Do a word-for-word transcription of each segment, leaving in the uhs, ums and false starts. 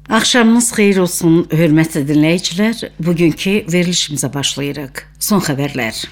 Axşamınız xeyir olsun, hörmətli dinləyicilər. Bugünkü verilişimizə başlayırıq. Son xəbərlər.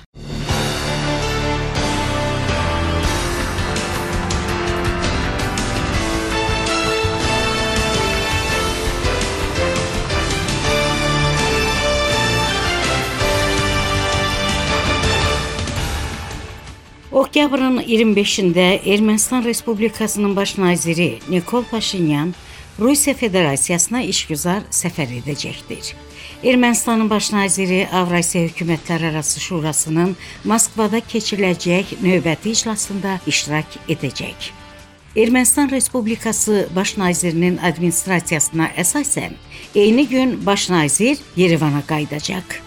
Oktyabrın iyirmi beşində Ermənistan Respublikasının baş naziri Nikol Paşinyan Rusiya Federasiyasına işgüzar səfər edəcəkdir. Ermənistanın baş naziri Avrasiya Hökumətlərarası Şurasının Moskvada keçiriləcək növbəti iclasında iştirak edəcək. Ermənistan Respublikası baş nazirinin administrasiyasına əsasən eyni gün baş nazir Yerevana qayıdacaq.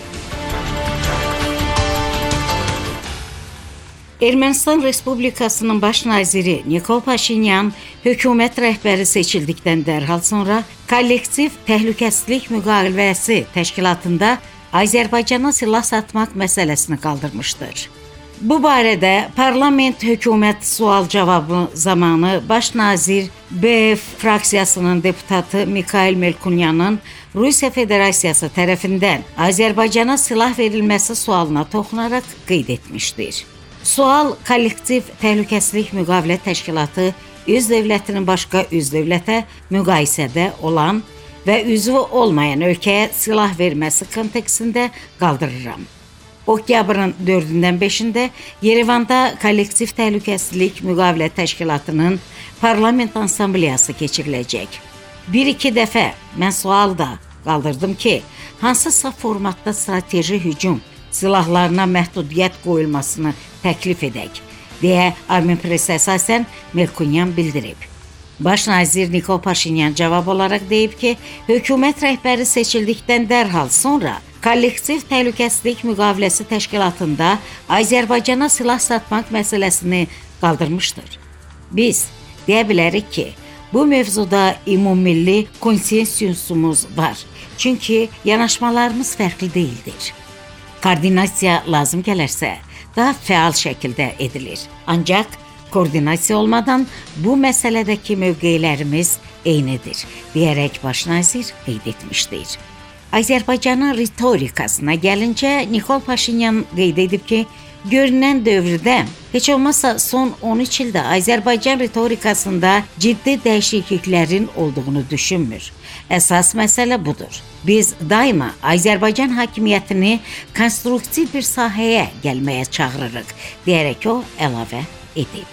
Ermənistan Respublikasının baş naziri Nikol Paşinyan hökumət rəhbəri seçildikdən dərhal sonra Kollektiv Təhlükəsizlik Müqaviləsi təşkilatında Azərbaycana silah satmaq məsələsini qaldırmışdır. Bu barədə parlament hökumət sual-cavabı zamanı baş nazir B F fraksiyasının deputatı Mikhail Melkunyanın Rusiya Federasiyası tərəfindən Azərbaycana silah verilməsi sualına toxunaraq qeyd etmişdir. Sual Kollektiv Təhlükəsizlik Müqavilə Təşkilatı üz dövlətinin başqa üz dövlətə müqayisədə olan və üzvü olmayan ölkəyə silah verməsi kontekstində qaldırıram. Oktyabrın dördündən beşində Yerevanda Kollektiv Təhlükəsizlik Müqavilə Təşkilatının parlament assambleyası keçiriləcək. Bir-iki dəfə mən sual da qaldırdım ki, hansısa formatda strateji hücum silahlarına məhdudiyyət qoyulmasını təklif edək, deyə Armenpress əsasən Melkunyan bildirib. Baş nazir Nikol Paşinyan cavab olaraq deyib ki, hökumət rəhbəri seçildikdən dərhal sonra Kollektiv Təhlükəsizlik Müqaviləsi təşkilatında Azərbaycana silah satmaq məsələsini qaldırmışdır. Biz deyə bilərik ki, bu mövzuda ümummilli konsensusumuz var, çünki yanaşmalarımız fərqli deyildir. Koordinasiya lazım gələrsə, daha fəal şəkildə edilir. Ancaq koordinasiya olmadan bu məsələdəki mövqelərimiz eynidir, deyərək baş nazir qeyd etmişdir. Azərbaycanın ritorikasına gəlincə, Nikol Paşinyan qeyd edib ki, görünən dövrdə, heç olmazsa son on üç ildə Azərbaycan ritorikasında ciddi dəyişikliklərin olduğunu düşünmür. Əsas məsələ budur. Biz daima Azərbaycan hakimiyyətini konstruktiv bir sahəyə gəlməyə çağırırıq, deyərək o əlavə edib.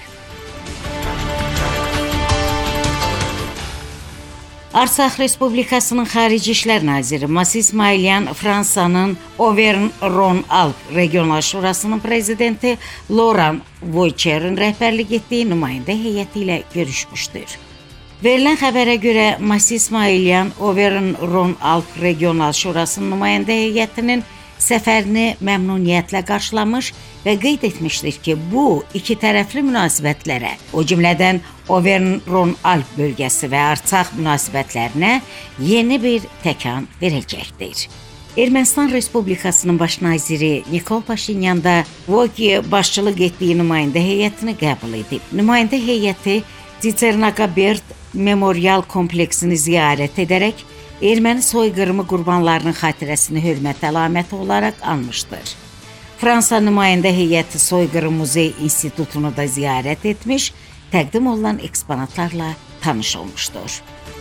Artsaq Respublikasının Xarici İşlər Naziri Masis İsmailyan Fransanın Auvergne-Rhône-Alpes Regional Şurasının prezidenti Laurent Waucheux'un rəhbərlik etdiyi nümayəndə heyəti ilə görüşmüşdür. Verilən xəbərə görə Masis İsmailyan Auvergne-Rhône-Alpes Regional Şurasının nümayəndə heyətinin səfərini məmnuniyyətlə qarşılamış və qeyd etmişdir ki, bu iki tərəfli münasibətlərə, o cümlədən Auvergne-Rhône-Alpes bölgəsi və Artsaq münasibətlərinə yeni bir təkan verəcəkdir. Ermənistan Respublikasının baş naziri Nikol Paşinyan da Waucheux başçılıq etdiyi nümayəndə heyətini qəbul edib. Nümayəndə heyəti Tsernogaberd Memorial kompleksini ziyarət edərək erməni soyqırımı qurbanlarının xatirəsini hörmət əlaməti olaraq almışdır. Fransa nümayəndə heyəti Soyqırım Muzey İnstitutunu da ziyarət etmiş, təqdim olunan eksponatlarla tanış olmuşdur.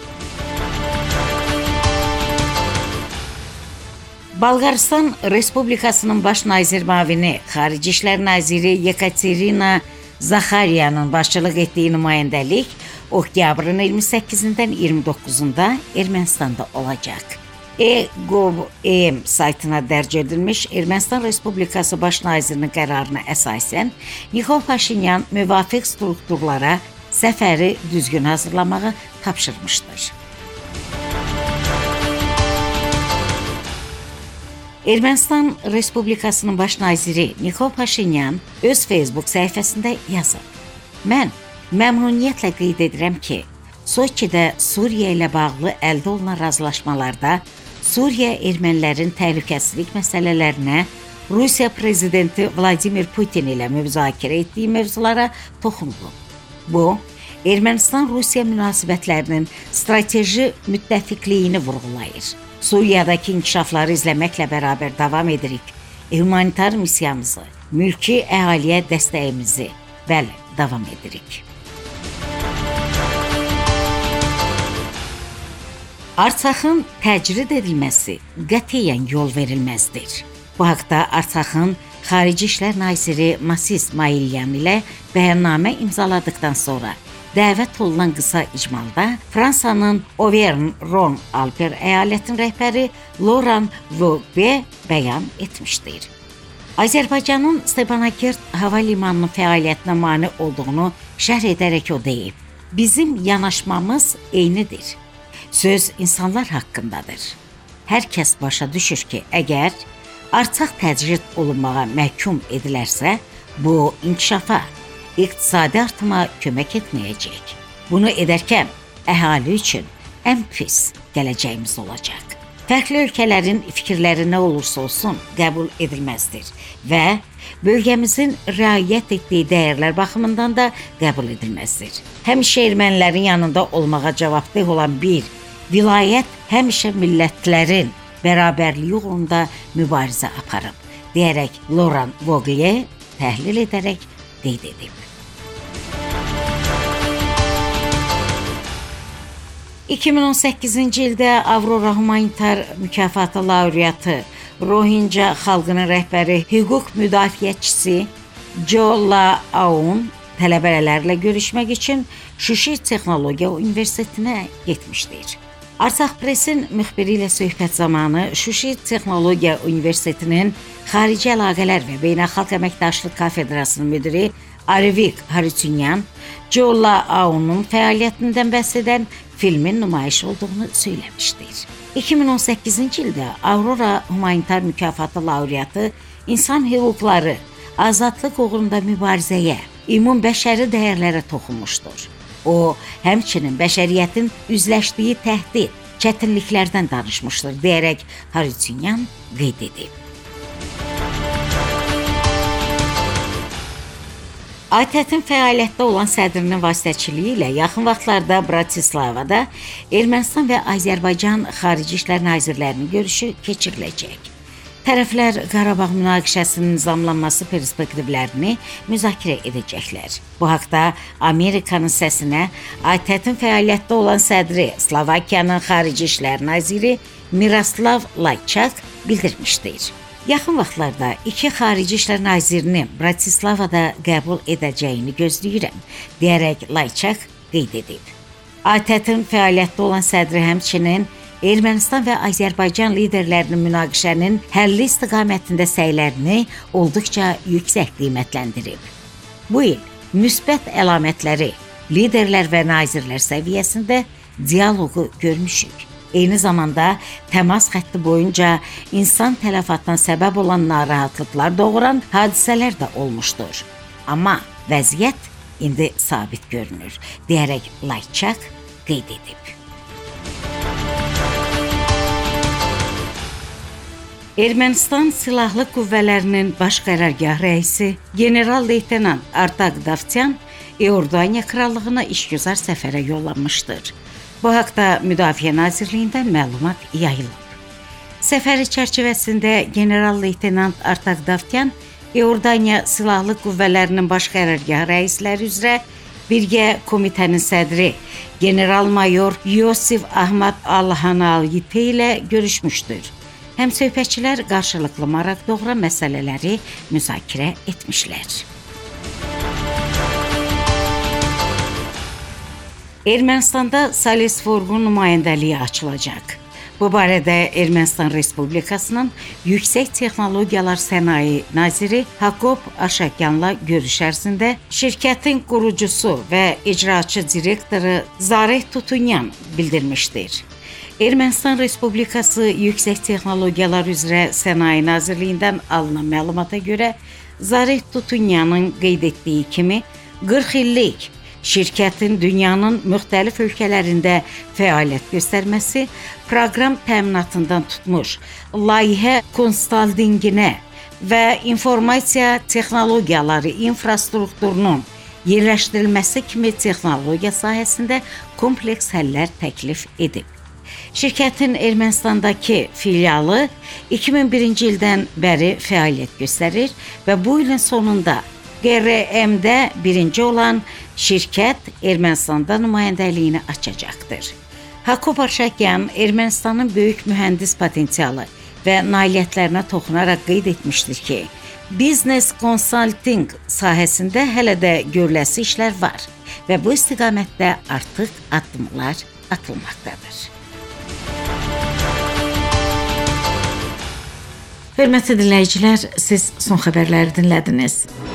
Bolqarıstan Respublikasının baş nazir müavini Xarici İşlər Naziri Yekaterina Zaxaryanın başçılıq etdiyi nümayəndəlik oktyabrın iyirmi səkkizindən iyirmi doqquzunda Ermənistanda olacaq. e gov nöqtə em saytına dərc edilmiş Ermənistan Respublikası baş nazirinin qərarına əsasən Nikol Paşinyan müvafiq strukturlara səfəri düzgün hazırlamağı tapşırmışdır. Ermənistan Respublikasının baş naziri Nikol Paşinyan öz Facebook səhifəsində yazıb: Mən məmnuniyyətlə qeyd edirəm ki, Soçidə Suriya ilə bağlı əldə olunan razılaşmalarda Suriya ermənilərin təhlükəsizlik məsələlərinə Rusiya prezidenti Vladimir Putin ilə müzakirə etdiyi mövzulara toxunulub. Bu, Ermənistan-Rusiya münasibətlərinin strateji müttəfiqliyini vurğulayır. Suriyadakı inkişafları izləməklə bərabər davam edirik. Humanitar missiyamızı, mülki əhaliyə dəstəyimizi, bəli, davam edirik. Artsakın təcrid edilməsi qətiyyən yol verilməzdir. Bu haqda Artsakın Xarici İşlər Naziri Masis Mailyan ilə bəyannamə imzaladıkdan sonra dəvət olunan qısa icmalda Fransanın Auvergne-Rhône-Alpes əyalətinin rəhbəri Laurent Vauquier bəyan etmişdir. Azərbaycanın Stepanakert hava limanının fəaliyyətinə mane olduğunu şərh edərək o deyib: "Bizim yanaşmamız eynidir. Söz insanlar haqqındadır. Hər kəs başa düşür ki, əgər Artsaq təcrid olunmağa məhkum edilərsə, bu inkişafa, iqtisadi artıma kömək etməyəcək. Bunu edərkən əhali üçün ən pis gələcəyimiz olacaq. Fərqli ölkələrin fikirləri nə olursa olsun qəbul edilməzdir və bölgəmizin riayət etdiyi dəyərlər baxımından da qəbul edilməzdir. Həmişə ermənilərin yanında olmağa cavabdeh olan bir vilayət həmişə millətlərin bərabərliyi uğrunda mübarizə aparıb, deyərək Laurent Vauquier təhlil edərək qeyd edib. iki min on səkkizinci ildə Avrora Humanitar mükafatı laureatı, Rohinca xalqının rəhbəri, hüquq müdafiəçisi Jo La Aun tələbələrlə görüşmək üçün Şuşi Texnologiya Universitetinə getmişdir. Artsaq Presin müxbiri ilə söhbət zamanı Şuşi Texnologiya Universitetinin Xarici Əlaqələr və Beynəlxalq Əməkdaşlıq Kafedrasının müdiri Arivik Harutyunyan, Jo La Aunun fəaliyyətindən bəhs edən filmin nümayiş olduğunu söyləmişdir. iki min on səkkizinci ildə Aurora Humanitar mükafatı laureatı insan hüquqları, azadlıq uğrunda mübarizəyə, ümum bəşəri dəyərlərə toxunmuşdur. O, həmçinin bəşəriyyətin üzləşdiyi təhdid, çətinliklərdən danışmışdır, deyərək Harutyunyan qeyd edib. A T Ə-tin fəaliyyətdə olan sədrinin vasitəçiliyi ilə yaxın vaxtlarda Bratislavada Ermənistan və Azərbaycan Xarici İşlər Nazirlərinin görüşü keçiriləcək. Tərəflər Qarabağ münaqişəsinin nizamlanması perspektivlərini müzakirə edəcəklər. Bu haqda Amerikanın səsinə A T Ə-tin fəaliyyətdə olan sədri Slovakiyanın Xarici İşlər Naziri Miroslav Layçak bildirmişdir. Yaxın vaxtlarda iki Xarici İşlər Nazirini Bratislavada qəbul edəcəyini gözləyirəm, deyərək Layçak qeyd edib. A T Ə-tin fəaliyyətdə olan sədri həmçinin Ermənistan və Azərbaycan liderlərinin münaqişənin həlli istiqamətində səylərini olduqca yüksək qiymətləndirib. Bu il müsbət əlamətləri liderlər və nazirlər səviyyəsində dialoqu görmüşük. Eyni zamanda təmas xətti boyunca insan tələfatına səbəb olan narahatlıqlar doğuran hadisələr də olmuşdur. Amma vəziyyət indi sabit görünür, deyərək Layçak qeyd edib. Ermənistan Silahlı Qüvvələrinin Baş Qərargah rəisi general-leytenant Artak Davtyan İordaniya Krallığına işgüzar səfərə yollanmışdır. Bu haqda Müdafiə Nazirliyindən məlumat yayılıb. Səfəri çərçivəsində general-leytenant Artak Davtyan İordaniya Silahlı Qüvvələrinin Baş Qərargah rəisləri üzrə birgə komitənin sədri general-mayor Yosif Ahmad Al-Hanalite ilə görüşmüşdür. Həmsöhbətçilər qarşılıqlı maraq doğuran məsələləri müzakirə etmişlər. Ermənistanda Sales Forqun nümayəndəliyi açılacaq. Bu barədə Ermənistan Respublikasının Yüksək Texnologiyalar Sənaye Naziri Hakop Aşakyanla görüş ərzində şirkətin qurucusu və icraçı direktoru Zareh Tutunyan bildirmişdir. Ermənistan Respublikası Yüksək Texnologiyalar üzrə Sənaye Nazirliyindən alınan məlumata görə Zareh Tutunyanın qeyd etdiyi kimi qırx illik şirkətin dünyanın müxtəlif ölkələrində fəaliyyət göstərməsi, proqram təminatından tutmuş, layihə konsaltinqinə və informasiya texnologiyaları infrastrukturunun yerləşdirilməsi kimi texnologiya sahəsində kompleks həllər təklif edib. Şirkətin Ermənistandakı filialı iki min birinci ildən bəri fəaliyyət göstərir və bu ilin sonunda Q R M-də birinci olan şirkət Ermənistanda nümayəndəliyini açacaqdır. Hako Parşakyan Ermənistanın böyük mühəndis potensialı və nailiyyətlərinə toxunaraq qeyd etmişdir ki, biznes konsalting sahəsində hələ də görüləsi işlər var və bu istiqamətdə artıq addımlar atılmaqdadır. Hörmətli dinləyicilər, siz son xəbərləri dinlədiniz.